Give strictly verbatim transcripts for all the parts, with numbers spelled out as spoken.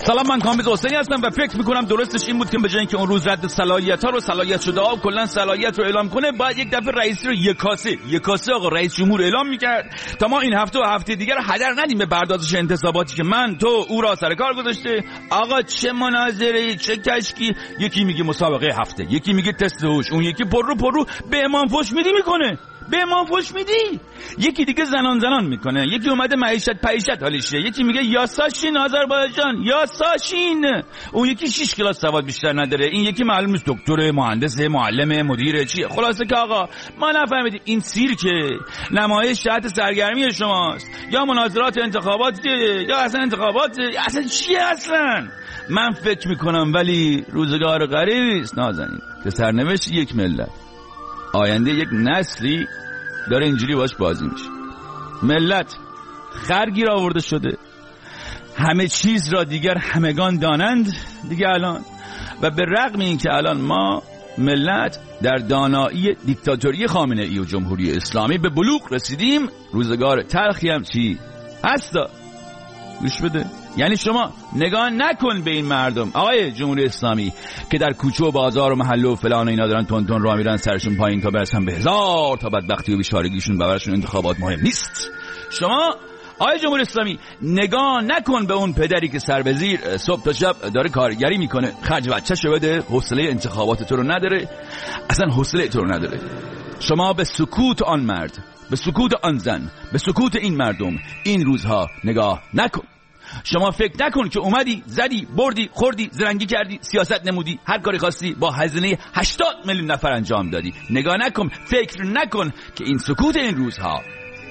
سلام، من کامبیز حسینی هستم و فکر میکنم درستش این بود که به جای اینکه اون روز رد صلاحیت ها رو صلاحیت شده ها و کلا صلاحیت رو اعلام کنه، باید یک دفعه رئیسی رو یک کاسه یک کاسه آقا رئیس جمهور اعلام میکرد تا ما این هفته و هفته دیگر رو هدر ندیم به پردازش انتصاباتی که من تو او را سر کار گذاشته. آقا چه مناظره، چه کشکی، یکی میگه مسابقه هفته، یکی میگه تست هوش، اون یکی پر رو پر رو به امام فوش میدی میکنه به ما فوش میدی، یکی دیگه زنان زنان میکنه، یکی اومده معیشت پعیشت حالیشه، یکی میگه یاساشین آذربایجان یاساشین، اون یکی شش کلاس سواد بیشتر نداره، این یکی معلوم نیست دکتر، مهندس، معلم، مدیر چیه. خلاصه که آقا ما نفهمیدیم این سیرکه، نمایش جهت سرگرمی شماست یا مناظرات انتخاباتی یا اصلا انتخابات، اصلا چیه اصلا؟ من فکر میکنم ولی روزگار غریبی است نازنین که سرنوشت یک ملت، آینده یک نسلی داره اینجوری باش بازی میشه. ملت خرگیر آورده شده، همه چیز را دیگر همگان دانند دیگه الان، و به رغم این که الان ما ملت در دانایی دیکتاتوری خامنه ای و جمهوری اسلامی به بلوغ رسیدیم، روزگار تلخی هم چی هستا. گوش بده، یعنی شما نگاه نکن به این مردم آقای جمهوری اسلامی که در کوچه و بازار و محله و فلان و اینا دارن تون تون راه میرن سرشون پایین تا برسن به هزار تا بدبختی و بیچارگیشون، براشون انتخابات مهم نیست. شما آقای جمهوری اسلامی نگاه نکن به اون پدری که سربزیر صبح تا شب داره کارگری میکنه، خرج بچه‌شو بده، حوصله انتخابات تو رو نداره، اصلا حوصله تو رو نداره. شما به سکوت آن مرد، به سکوت آن زن، به سکوت این مردم این روزها نگاه نکن. شما فکر نکن که اومدی زدی بردی خوردی زرنگی کردی سیاست نمودی هر کاری خواستی با هزینه هشتاد میلیون نفر انجام دادی. نگاه نکن، فکر نکن که این سکوت این روزها،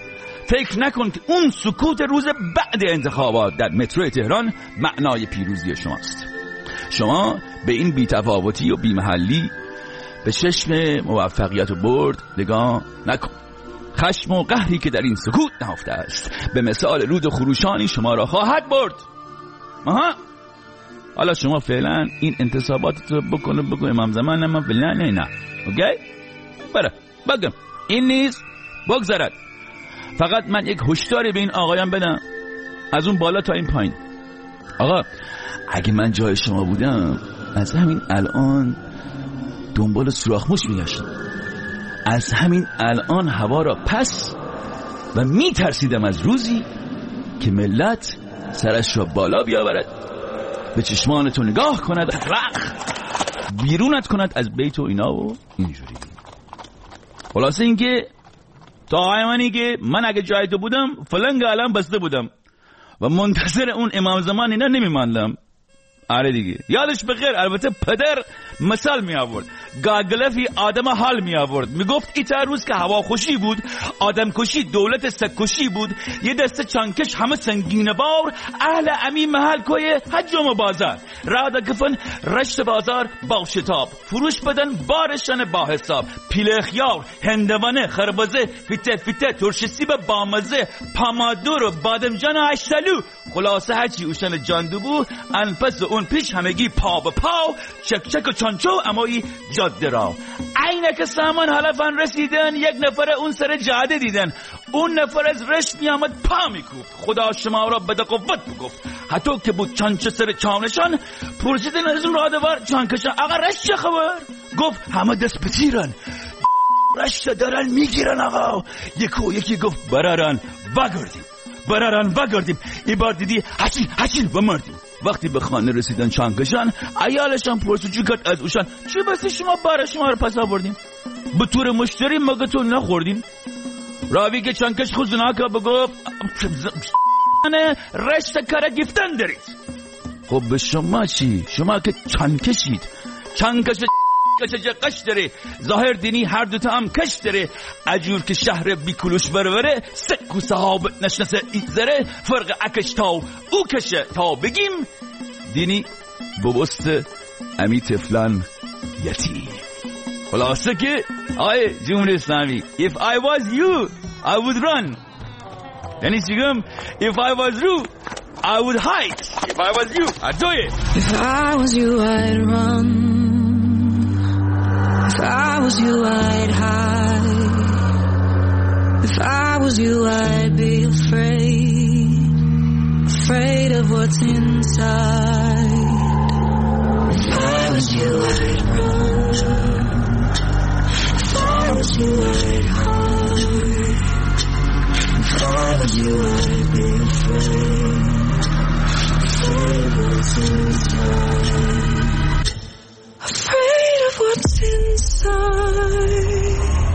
فکر نکن که اون سکوت روز بعد انتخابات در مترو تهران معنای پیروزی شماست. شما به این بی‌تفاوتی و بی‌محلی به چشم موفقیت و برد نگاه نکن. خشم و قهری که در این سکوت نهفته است به مثال رود و خروشانی شما را خواهد برد. آها، حالا شما فعلا این انتصابات رو بکنه بگو امام زمان من فعلا نه نه اوکی بره بگم این نیست بگذارد. فقط من یک هشداری به این آقایان بدم از اون بالا تا این پایین. آقا اگه من جای شما بودم از همین الان دنبال سوراخ‌موش میگشتم، از همین الان هوا را پس و می ترسیدم از روزی که ملت سرش را بالا بیاورد، به چشمانتو نگاه کند، رخ بیرونت کند از بیت و اینا و اینجوری. خلاصه اینکه تا آیمانی که من اگه جای تو بودم فلنگ الان بسته بودم و منتظر اون امام زمان اینا نمیماندم. آره دیگه یادش بخیر. البته پدر مثال می آورد، گاگلفی آدم حال می آورد، می گفت ایتا روز که هوا خوشی بود، آدم کشی دولت سکشی بود، یه دسته چانکش همه سنگین بار، اهل امی محل کوی حجم بازار را دا گفن رشت بازار با شتاب، فروش بدن بارشان با حساب، پیله خیار، هندوانه، خربزه، فیته فیته، ترش سیب بامزه، پامادور و بادمجان و اشتلو، خلاصه هرچی اوشن جاندو بود انپس اون پیش همگی پا به پا، چک چک و چانچو امایی جاده را. عینک سامان حلفان رسیدن، یک نفر اون سر جاده دیدن، اون نفر از رشت می آمد پا می کوفت، خدا شما را بده قوت بگفت. حتی که بود چانچه سر چانشان، پرسیدن از اون رادوار چانکشان آقا رشت چه خبر؟ گفت همه دست بتیرن، رشت دارن میگیرن آقا. یکو یکی گفت برارن وگردیم برارن وگردیم. ای بار دیدی هچین هچین و مردیم. وقتی به خانه رسیدن چانکشان، ایالشان پرسجو کرد از اوشان چی بسی شما بار شما رو پس آوردیم؟ به طور مشتری مگه تو نخوردیم؟ راوی که چانکش خوزنا که بگفت رشت کار گفتن دارید. خب به شما چی؟ شما که چانکشید، چانکش کش قش داره، ظاهر دینی هر دوتا هم کش داره، اجور که شهر بیکلوش بروره، سکو صحاب نشنسه ایزره، فرق اکش تا او کشه تا بگیم دینی ببست امی تفلان یتی. خلاصه که آی جمهوری اسلامی if I was you I would run، یعنی چیگم if I was you I would hide، if I was you I'd do it. If I was you I'd run، if I was you, I'd hide. If I was you, I'd be afraid, afraid of what's inside. I'd run. If I was you, I'd hide. If I was you, I'd be afraid. Afraid of what's inside. Afraid of what's inside.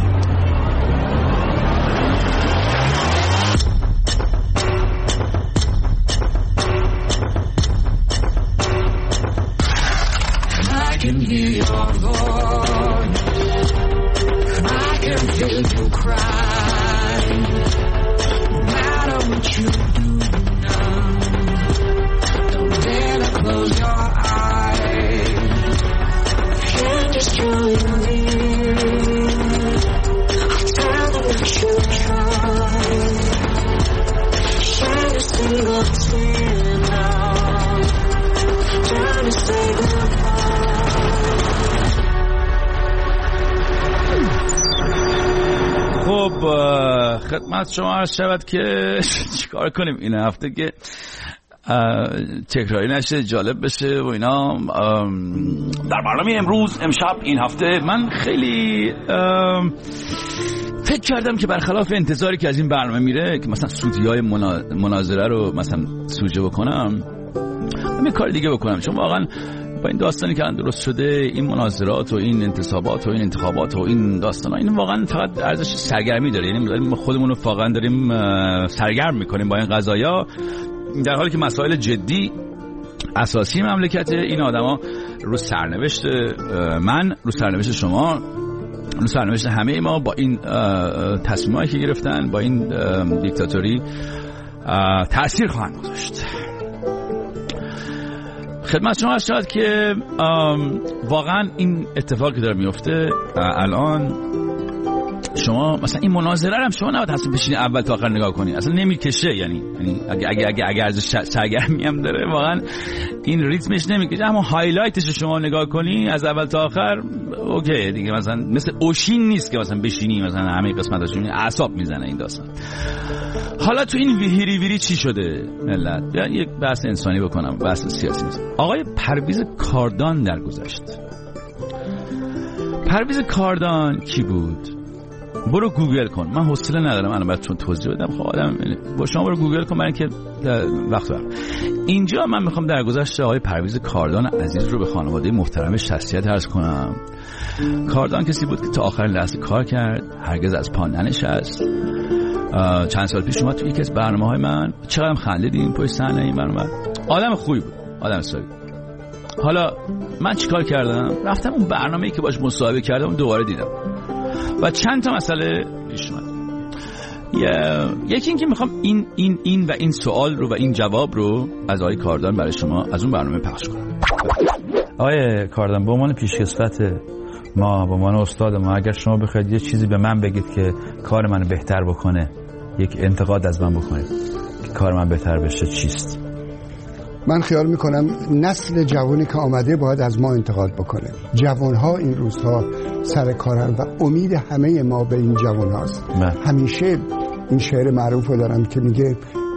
I can hear your voice. I can feel you cry. No matter what you do now, don't dare to close your eyes. Can't destroy me. I'll tell them that you tried. Shed a single tear now. Trying to say goodbye. خب خدمت شما عرض شود که چیکار کنیم این هفته که تکراری نشه، جالب بشه و اینا. در برنامه امروز امشب این هفته من خیلی فکر کردم که برخلاف انتظاری که از این برنامه میره که مثلا سودیای مناظره رو مثلا سوژه بکنم، من یه کار دیگه بکنم، چون واقعا با این داستانی که درست شده، این مناظرات و این انتصابات و این انتخابات و این داستانا، این واقعا فقط ارزش سرگرمی داره. یعنی داریم خودمون رو واقعا داریم سرگرم میکنیم با این قضایا، در حالی که مسائل جدی اساسی مملکت این آدما رو سرنوشت من، رو سرنوشت شما، رو سرنوشت همه ما با این تصمیمایی که گرفتن، با این دیکتاتوری تأثیر خواهند گذاشت. خدمت شما هست شاید که واقعا این اتفاقی داره میفته الان. شما مثلا این مناظره هم شما نباید حسن بشینی اول تا آخر نگاه کنی، اصلا نمیکشه. یعنی یعنی اگه اگه اگه اگه ارزش سرگرمی هم داره، واقعا این ریتمش نمیکشه. اما هایلایتش شما نگاه کنی از اول تا آخر، اوکی دیگه. مثلا مثل اوشین نیست که مثلا بشینی مثلا همه قسمتاش اعصاب میزنه این داستان. حالا تو این ویری ویری چی شده ملت؟ یا یک بحث انسانی بکنم، بحث سیاسی نیست. آقای پرویز کاردان درگذشت. پرویز کاردان کی بود؟ برو گوگل کن. من حوصله ندارم الان براتون توضیح بدم. خب آدم با شما برو گوگل کن، برای اینکه وقت دارم. اینجا من میخوام درگذشت آقای پرویز کاردان عزیز رو به خانواده محترمش تسلیت عرض کنم. کاردان کسی بود که تا آخر لحظه کار کرد، هرگز از پا ننشست. چند سال پیش اومد تو یکی از برنامه‌های من، چقدرم خندیدیم پشت صحنه این برنامه. آدم خوبی بود، آدم سالی. حالا من چیکار کردم؟ رفتم اون برنامه‌ای که باش مصاحبه کردم دوباره دیدم و چند تا مسئله پیش اومد. یکی این که میخوام این این این و این سوال رو و این جواب رو از آقای کاردان برای شما از اون برنامه پخش کنم. آقای کاردان، به عنوان پیشکسوت ما، به عنوان استاد ما، اگر شما بخواید یه چیزی به من بگید که کار منو بهتر بکنه، یک انتقاد از من بکنید که کار من بهتر بشه، چیست؟ من خیال میکنم نسل جوانی که آمده باید از ما انتقاد بکنه. جوانها این روزها سر کارن و امید همه ما به این جوان هاست. همیشه این شعر معروف رو دارم که میگه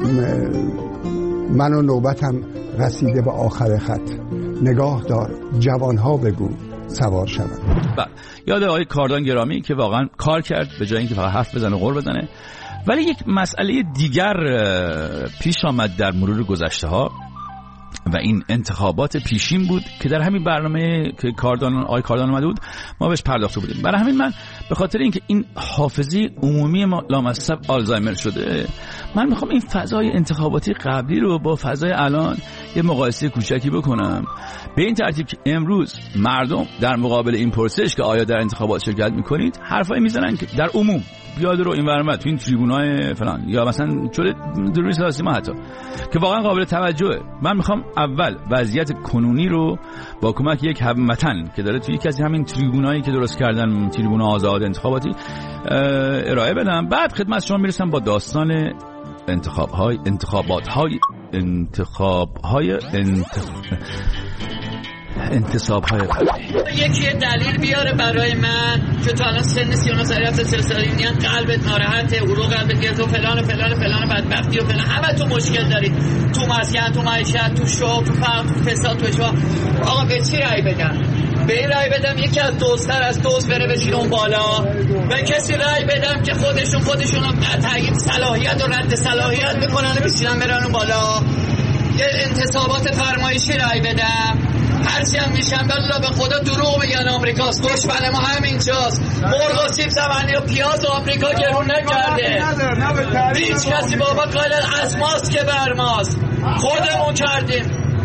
من و نوبتم رسیده به آخر خط، نگاه دار جوانها بگو سوار شدن. بله، یاد آقای کاردان گرامی که واقعا کار کرد به جای اینکه فقط حرف بزنه و قول بزنه. ولی یک مسئله دیگر پیش آمد در مرور گذشته ها و این انتخابات پیشین بود که در همین برنامه که کاردان آقای کاردان اومده بود ما بهش پرداخته بودیم. برای همین من به خاطر اینکه این حافظه عمومی ما لامصب آلزایمر شده، من میخوام این فضای انتخاباتی قبلی رو با فضای الان یه مقایسه کوچکی بکنم، به این ترتیب که امروز مردم در مقابل این پرسش که آیا در انتخابات شرکت میکنید حرفایی میزنن که در عموم بیاد رو این ورمت تو این تریبونای فلان یا مثلا چوره دروی سیاسی ما حتی که واقعا قابل توجهه. من میخوام اول وضعیت کنونی رو با کمک یک هموطن که داره توی یکی از همین تریبونایی که درست کردن، تریبون آزاد انتخاباتی، ارائه بدم. بعد خدمت شما میرسم با داستان انتخاب های انتخابات های انتخاب های انتخاب انتصاب های یکی دلیل بیاره برای من که تو الان سن سی و نه سالی هست، سه سالی میان قلبت ناراحته، اورو قلبت گرفته و فلان و فلان و فلان بدبختی و فلان، همه تو مشکل دارید، تو مسکن، تو معیشت، تو شغل، تو فقر، تو فساد، تو اشوا. آقا به چی رأی بدم؟ به این رای بدم یکی از دوستر از دوست بره بشینه اون بالا، به کسی رای بدم که خودشون خودشون تعیین صلاحیت و رد صلاحیت میکنن و بشینن برن اون بالا، یه انتصابات فرمایشی رای بدم. هرچی هم میشن بلا به خدا دروغ میگن آمریکاست، دشمن ما همینجاست. مرغ و سیب زمینی و پیاز و آمریکا گرون نکرده، هیچ کسی بابا قائل از ماست که بر ماست، خودمون کردیم.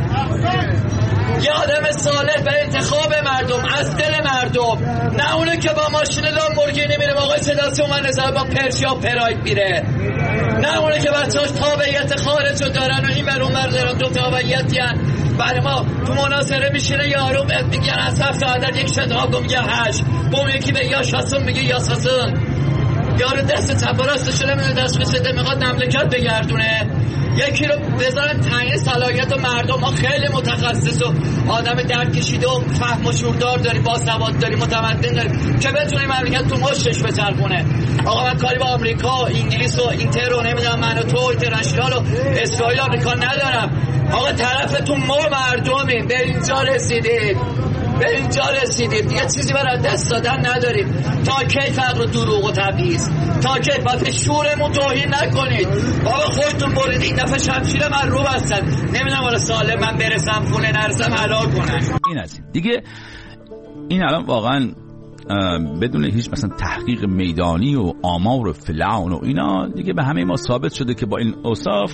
یه آدم صالح به انتخاب مردم، از دل مردم، نه اونه که با ماشین لامبورگینی میره آقای صداسی اومد نظر با پرشیا پراید میره، نه اونه که بچه‌هاش تابعیت خارج رو دارن و این بر اون بر دارن دو تابعیتی هن. برای ما تو مناظره میشینه یارو میگن از هفت عدد یک شتاب میگه هشت، با اون یکی به یا شاسون میگه یا ساسون. یارو دست چپ و راستش نمیدونه دست بسته میخواد مملکت بگردونه، یکی رو بذارن تعیین صلاحیت و مردم. ما خیلی متخصص و آدم درد کشیده و فهم و شعوردار داریم، با سواد داریم، متمدن داریم که بتونیم مملکت تو مشتش بچرخونه. آقا من کاری با آمریکا و انگلیس و اینتر و نمیدونم من و تو و اینترنشنال و اسرائیل و آمریکا ندارم. آقا طرفتون ما مردمیم، به اینجا رسیدیم، به اینجا رسیدیم دیگه، چیزی برای دست دادن نداریم. تا کی فقر و دروغ و تبعیض؟ تا کی؟ باید شورمون توهین نکنید. بابا خودتون برید این دفعه شمشیر من رو بستن، نمیدونم والا سالم من برسم خونه نرسم حلال کنن. این از این دیگه، این الان واقعا بدون هیچ مثلا تحقیق میدانی و آمار و فلان و اینا دیگه به همه ما ثابت شده که با این اوصاف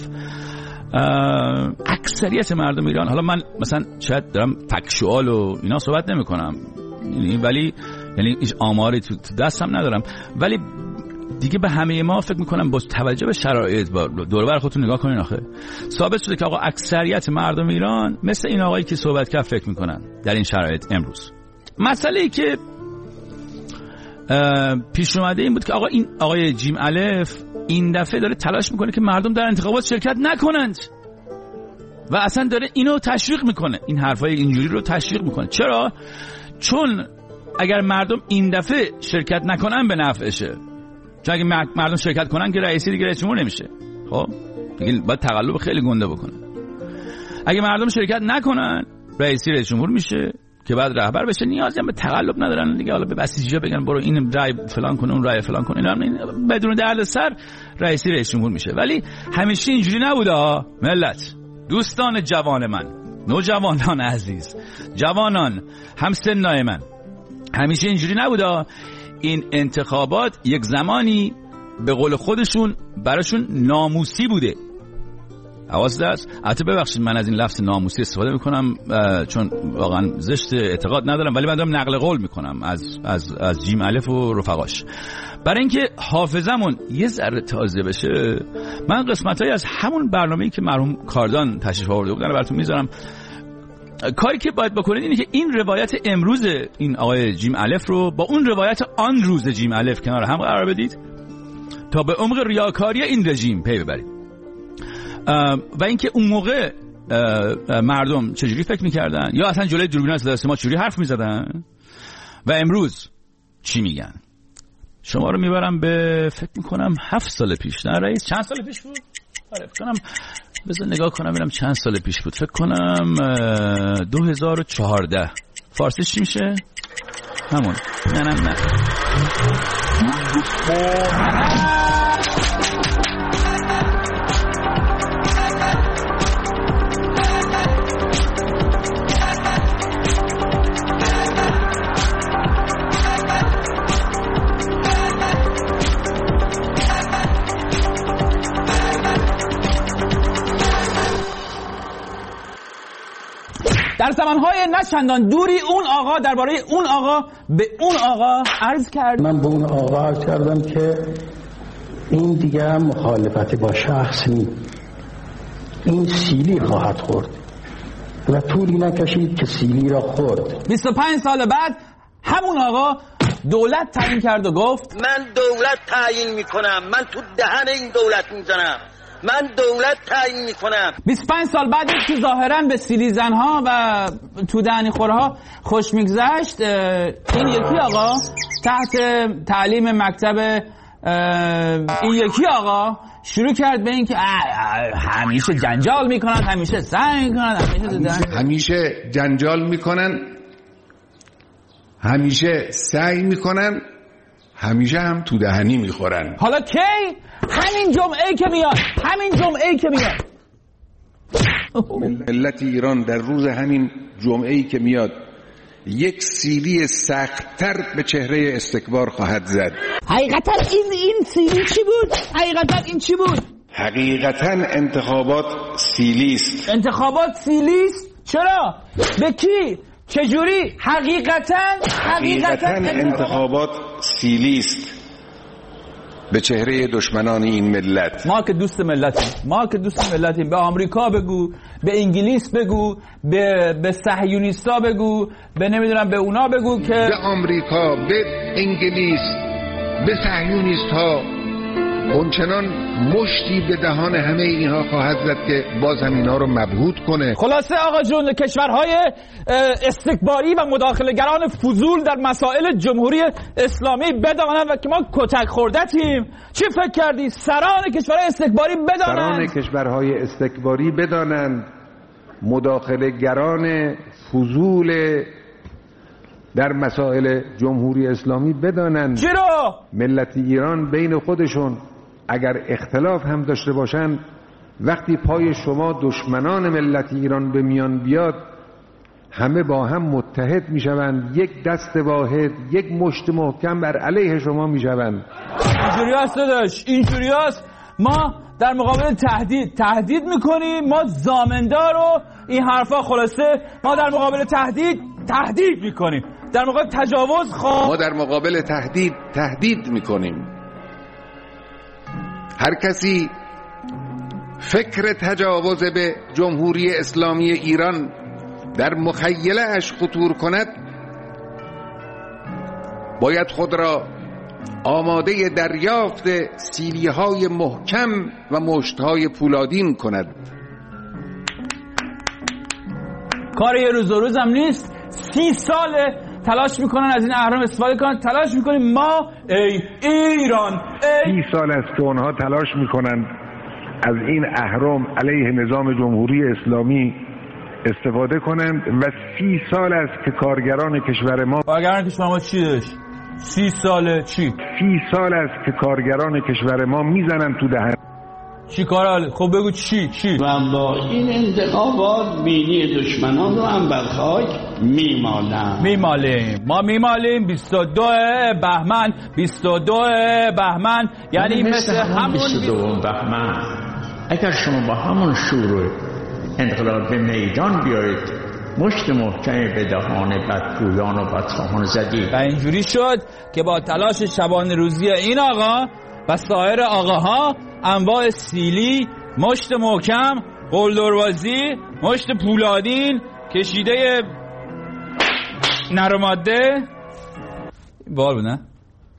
اکثریت مردم ایران، حالا من مثلا شاید دارم فکشوال و اینا صحبت نمی کنم ولی یعنی هیچ آماری تو دستم ندارم، ولی دیگه به همه ما فکر میکنم با توجه به شرایط، با دور و بر خودتون نگاه کنین، آخه ثابت شده که آقا اکثریت مردم ایران مثل این آقایی که صحبت کرد فکر میکنن در این شرایط. امروز مسئله ای که پیش اومده این بود که آقا این آقای جیم الف این دفعه داره تلاش میکنه که مردم در انتخابات شرکت نکنند و اصلا داره اینو تشویق میکنه، این حرفای اینجوری رو تشویق میکنه. چرا؟ چون اگر مردم این دفعه شرکت نکنن به نفعشه، چون اگه مردم شرکت کنن که رئیسی دیگه رئیس جمهور نمیشه. خب دیگه باید تقلب خیلی گنده بکنه. اگه مردم شرکت نکنن رئیسی رئیس جمهور میشه که بعد رهبر بشه، نیازی هم به تقلب ندارن دیگه. حالا به بسیجی‌ها بگن برو این رای فلان کنه اون رای فلان کنه، اینا بدون دردسر رئیسی رئیس جمهور میشه. ولی همیشه اینجوری نبوده ها ملت. دوستان جوان من، نوجوانان عزیز، جوانان همسنای من، همیشه اینجوری نبوده. این انتخابات یک زمانی به قول خودشون براشون ناموسی بوده. حواست هست؟ البته ببخشید من از این لفظ ناموسی استفاده میکنم چون واقعا زشت، اعتقاد ندارم، ولی من دارم نقل قول میکنم از از از جیم الف و رفقاش، برای اینکه حافظمون یه ذره تازه بشه. من قسمتایی از همون برنامه‌ای که مرحوم کاردان تشریف آورده بودن براتون میذارم. کاری که باید بکنید اینه که این روایت امروز این آقای جیم الف رو با اون روایت آن روز جیم الف کنار هم قرار بدید تا به عمق ریاکاری این رژیم پی ببرید و اینکه اون موقع مردم چجوری فکر میکردن یا اصلا جلوی دوربین صدا سیما چجوری حرف میزدن و امروز چی میگن. شما رو میبرم به فکر میکنم هفت سال پیش، نه رئیس چند سال پیش بود؟ آره فکر کنم بذار نگاه کنم ببینم چند سال پیش بود. فکر کنم دو هزار و چهارده. فارسیش چی میشه؟ همون. نه نه نه در زمانهای نه چندان دوری اون آقا درباره اون آقا به اون آقا عرض کرد. من به اون آقا عرض کردم که این دیگه مخالفتی با شخص نیست، این سیلی خواهد خورد و طولی نکشید که سیلی را خورد. بیست و پنج سال بعد همون آقا دولت تعیین کرد و گفت من دولت تعیین میکنم، من تو دهن این دولت میزنم، من دولت تعیین میکنم. بیست و پنج سال بعد که ظاهرا به سیلی زنها و تو دهنی خورها خوش میگذشت، این یکی آقا تحت تعلیم مکتب این یکی آقا شروع کرد به این که همیشه جنجال میکنن، همیشه سعی میکنن، همیشه, همیشه جنجال میکنن همیشه سعی میکنن، همیشه هم تو دهنی میخورن. حالا کی؟ همین جمعه که میاد، همین جمعه که میاد ملت ایران در روز همین جمعه‌ای که میاد یک سیلی سخت‌تر به چهره استکبار خواهد زد. حقیقتا این این سیلی چی بود؟ حقیقتا این چی بود؟ حقیقتا انتخابات سیلی است. انتخابات سیلی است؟ چرا؟ به کی؟ چجوری؟ حقیقتا حقیقتا انتخابات سیلی است به چهره دشمنان این ملت. ما که دوست ملتیم، ما که دوست ملتیم. به آمریکا بگو، به انگلیس بگو، به به صهیونیستا بگو، به نمیدونم به اونا بگو که به آمریکا، به انگلیس، به صهیونیست‌ها اونچنان مشتی به دهان همه اینها خواهد زد که باز هم اینها رو مبهوت کنه. خلاصه آقا جون، کشورهای استکباری و مداخله‌گران فضول در مسائل جمهوری اسلامی بدانند و که ما کتک خوردتیم. چی فکر کردی؟ سران کشورهای استکباری بدانند، سران کشورهای استکباری بدانند، مداخله‌گران فضول در مسائل جمهوری اسلامی بدانند. چی رو؟ ملت ایران بین خودشون اگر اختلاف هم داشته باشند، وقتی پای شما دشمنان ملت ایران به میان بیاد، همه با هم متحد میشوند، یک دست واحد، یک مشت محکم بر علیه شما میشوند. اینجوری هست داداش، اینجوری هست. ما در مقابل تهدید تهدید میکنیم، ما زامندار و این حرفا. خلاصه ما در مقابل تهدید تهدید میکنیم، در مقابل تجاوز خواه ما در مقابل تهدید تهدید میکنیم. هر کسی فکر تجاوز به جمهوری اسلامی ایران در مخیله اش خطور کند، باید خود را آماده دریافت سیلی‌های محکم و مشت‌های پولادین کند. کار یه روز و روز هم نیست. سی ساله تلاش میکنن از این اهرام استفاده کنن. تلاش میکنیم ما ای ایران ای سی سال است که اونها تلاش میکنن از این اهرام علیه نظام جمهوری اسلامی استفاده کنند و سی سال است که کارگران کشور ما کارگران کشور ما چی داشت؟ سی ساله چی؟ سی سال است که کارگران کشور ما میزنن تو دهن. چی کار؟ خب بگو چی چی؟ و با این انتخابات بینی دشمنان رو هم بر خاک میمالن میمالیم ما میمالیم. بیست و دو بهمن بیست و دو بهمن یعنی مثل همون بیست و دو بهمن اگر شما با همون شروع انقلاب به میدان بیایید، مشت محکمی به دهان بدگویان و بدخواهان زدید. و اینجوری شد که با تلاش شبانه روزی این آقا و سایر آقاها، انواع سیلی، مشت محکم، قلدروازی، مشت پولادین، کشیده نرماده بار بود نه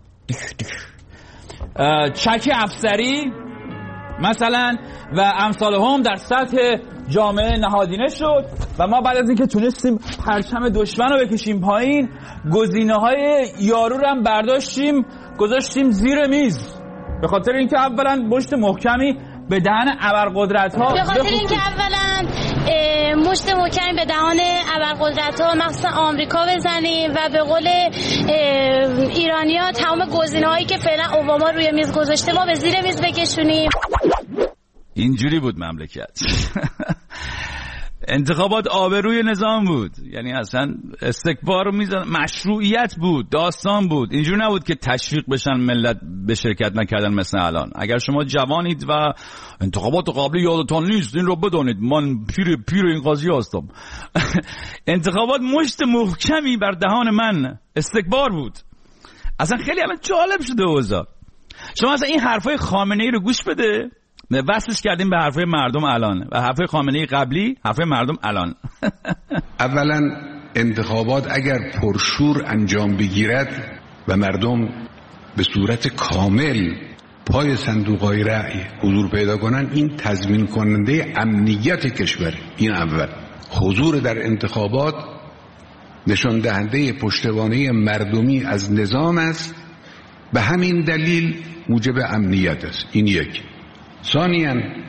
چک افسری مثلا و امثال هم در سطح جامعه نهادینه شد و ما بعد از اینکه تونستیم پرچم دشمن رو بکشیم پایین، گزینه‌های یارو رو هم برداشتیم گذاشتیم زیر میز، به خاطر اینکه اولا مشت محکمی به دهن ابرقدرت‌ها، به خاطر اینکه اولا مشت محکمی به دهان ابرقدرت‌ها مخصوصا آمریکا بزنیم و به قول ایرانی‌ها تمام گزینه‌هایی که فعلا اوباما روی میز گذاشته ما به زیر میز بکشونیم. اینجوری بود مملکت. انتخابات آبروی نظام بود، یعنی اصلا استکبار رو میزن، مشروعیت بود، داستان بود. اینجوری نبود که تشویق بشن ملت به شرکت نکردن مثل الان. اگر شما جوانید و انتخابات قبلی یادتان نیست، این رو بدانید من پیر پیر این قاضی هستم. انتخابات مشت محکمی بر دهان من استکبار بود. اصلا خیلی همه جالب شده اوضاع. شما اصلا این حرفای خامنه‌ای رو گوش بده، وصلش کردیم به حرفای مردم الان و حرفای خامنه‌ای قبلی، حرفای مردم الان. اولا انتخابات اگر پرشور انجام بگیرد و مردم به صورت کامل پای صندوق‌های رأی حضور پیدا کنن، این تضمین کننده امنیت کشور. این اول. حضور در انتخابات نشان دهنده پشتوانه مردمی از نظام است، به همین دلیل موجب امنیت است. این یک. ثانیاً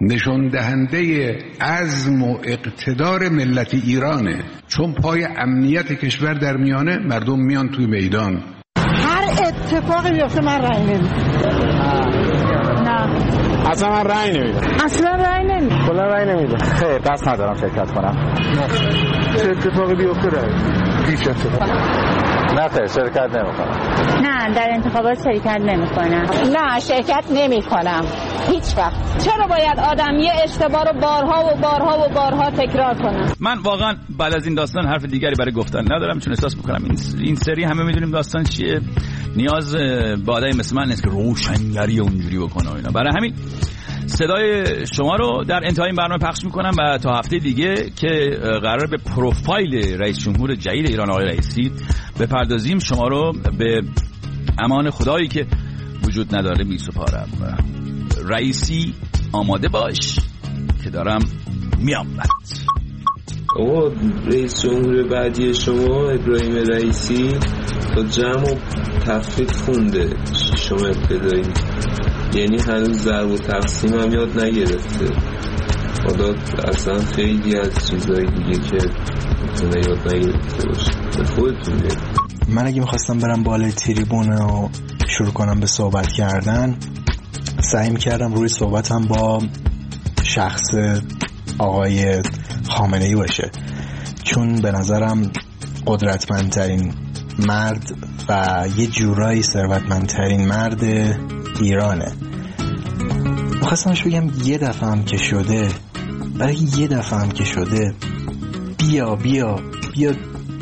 نشان دهنده عزم و اقتدار ملت ایرانه، چون پای امنیت کشور در میانه مردم میان توی میدان. هر اتفاقی بیفته من رأی نمیدم. نه اصلا من رأی نمیدم. اصلا رأی نمیدم. کلا رأی نمیدم. خیر قصد ندارم شرکت کنم. نه چه اتفاقی بیفته رأی هیچ اتفاق. نه خیر شرکت نمیکنم. نه در انتخابات شرکت نمیکنم. نه شرکت نمیکنم هیچ وقت. چرا باید آدم یه اشتباه رو بارها و بارها و بارها تکرار کنه؟ من واقعا بعد از این داستان حرف دیگری برای گفتن ندارم، چون احساس میکنم این این سری همه میدونیم داستان چیه. نیاز به آدمی مثل من نیست که روشنگری اونجوری بکنه و اینا. برای همین صدای شما رو در انتهای این برنامه پخش میکنم و تا هفته دیگه که قرار به پروفایل رئیس جمهور جدید ایران آقای رئیسی بپردازیم شما رو به امان خدایی که وجود نداره میسپارم. رئیسی آماده باش که دارم میام. آقا رئیس جمهور بعدی شما ابراهیم رئیسی با جمع و تفریق خونده شما ابتدایی، یعنی هنوز ضرب و تقسیم هم یاد نگرفته. حالا اصلا خیلی از چیزهای دیگه که میتونه یاد نگرفته باشه. به خودتون بیاد. من اگه میخواستم برم بالای تریبون و شروع کنم به صحبت کردن، سعی میکردم روی صحبتم با شخص آقای خامنه‌ای باشه، چون به نظرم قدرتمندترین مرد و یه جورایی ثروتمندترین مرد ایرانه. میخواستمش بگم یه دفعه هم که شده، برای یه دفعه هم که شده بیا بیا بیا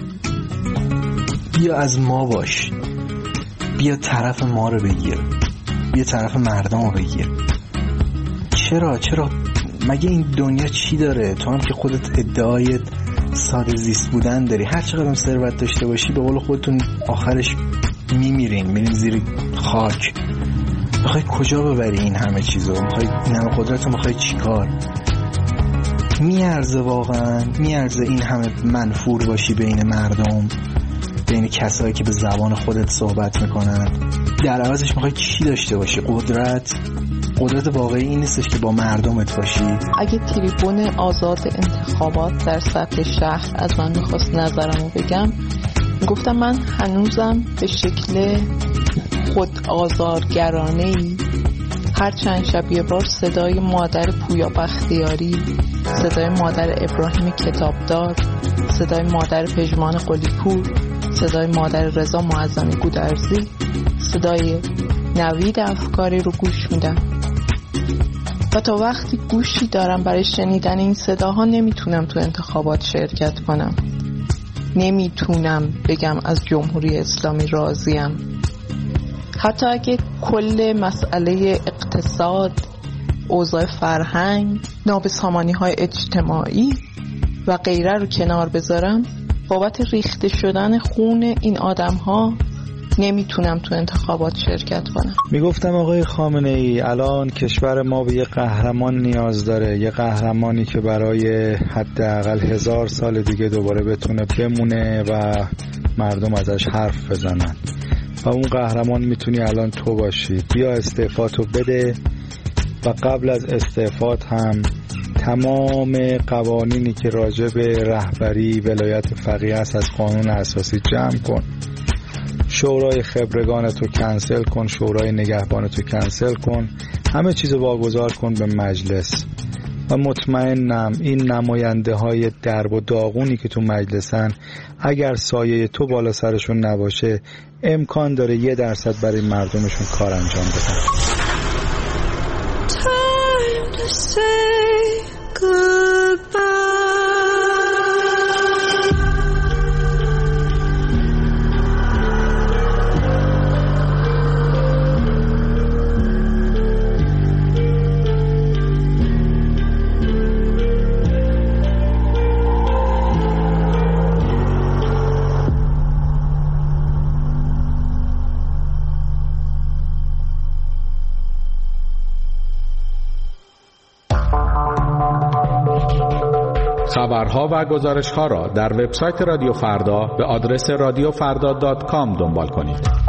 بیا از ما باش، بیا طرف ما رو بگیر، بیا طرف مردم رو بگیر. چرا چرا مگه این دنیا چی داره؟ تو هم که خودت ادعای ساده زیست بودن داری، هر چقدر ثروت داشته باشی به قول خودتون آخرش میمیرین، میرین زیر خاک. میخوای کجا ببری این همه چیزو؟ میخوای این همه قدرت رو میخوای چیکار؟ میارزه واقعا؟ میارزه این همه منفور باشی بین مردم، بین کسایی که به زبان خودت صحبت میکنن؟ در عوضش میخوای چی داشته باشی؟ قدرت؟ قدرت واقعی این نیستش که با مردمت باشی. اگه تریبون آزاد انتخابات در سطح شهر از من میخواست نظرمو بگم، گفتم من هنوزم به شکل خود آزارگرانه‌ای هر چند شب یه بار صدای مادر پویا بختیاری، صدای مادر ابراهیم کتابدار، صدای مادر پژمان قلی‌پور، صدای مادر رضا معظمی گودرزی، صدای نوید افکاری رو گوش میدم و تا وقتی گوشی دارم برای شنیدن این صداها نمیتونم تو انتخابات شرکت کنم. نمیتونم بگم از جمهوری اسلامی راضیم. حتی اگه کل مسئله اقتصاد، اوضاع فرهنگ، نابسامانی های اجتماعی و غیره رو کنار بذارم، بابت ریخته شدن خون این آدم ها نمیتونم تو انتخابات شرکت کنم. میگفتم آقای خامنه ای الان کشور ما به یه قهرمان نیاز داره، یه قهرمانی که برای حداقل هزار سال دیگه دوباره بتونه بمونه و مردم ازش حرف بزنن و اون قهرمان میتونی الان تو باشی. بیا استعفاتو بده و قبل از استعفات هم تمام قوانینی که راجع به رهبری ولایت فقیه است از قانون اساسی جمع کن. شورای خبرگان تو کنسل کن، شورای نگهبان تو کنسل کن، همه چیزو واگذار کن به مجلس و مطمئنم این نماینده های درب و داغونی که تو مجلسن اگر سایه تو بالا سرشون نباشه امکان داره یه درصد برای مردمشون کار انجام بدن. Time to say goodbye. خبرها و گزارش‌ها را در وبسایت رادیو فردا به آدرس رادیو فردا دات کام دنبال کنید.